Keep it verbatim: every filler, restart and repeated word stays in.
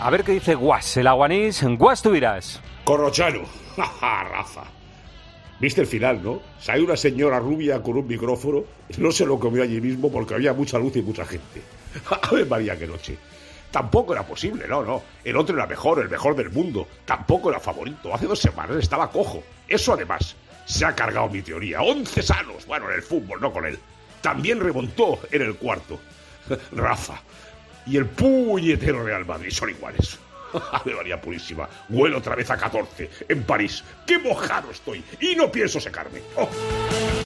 A ver qué dice Guas, el aguanís. Guas, tú dirás. Corrochano. Rafa. ¿Viste el final, no? Salió una señora rubia con un micrófono. No se lo comió allí mismo porque había mucha luz y mucha gente. A ver, María, qué noche. Tampoco era posible, no, no. El otro era mejor, el mejor del mundo. Tampoco era favorito. Hace dos semanas estaba cojo. Eso, además, se ha cargado mi teoría. Once sanos. Bueno, en el fútbol, no con él. También remontó en el cuarto. Rafa. Y el puñetero Real Madrid son iguales. Ave María Purísima. Huelo otra vez a catorce en París. ¡Qué mojado estoy! Y no pienso secarme. ¡Oh!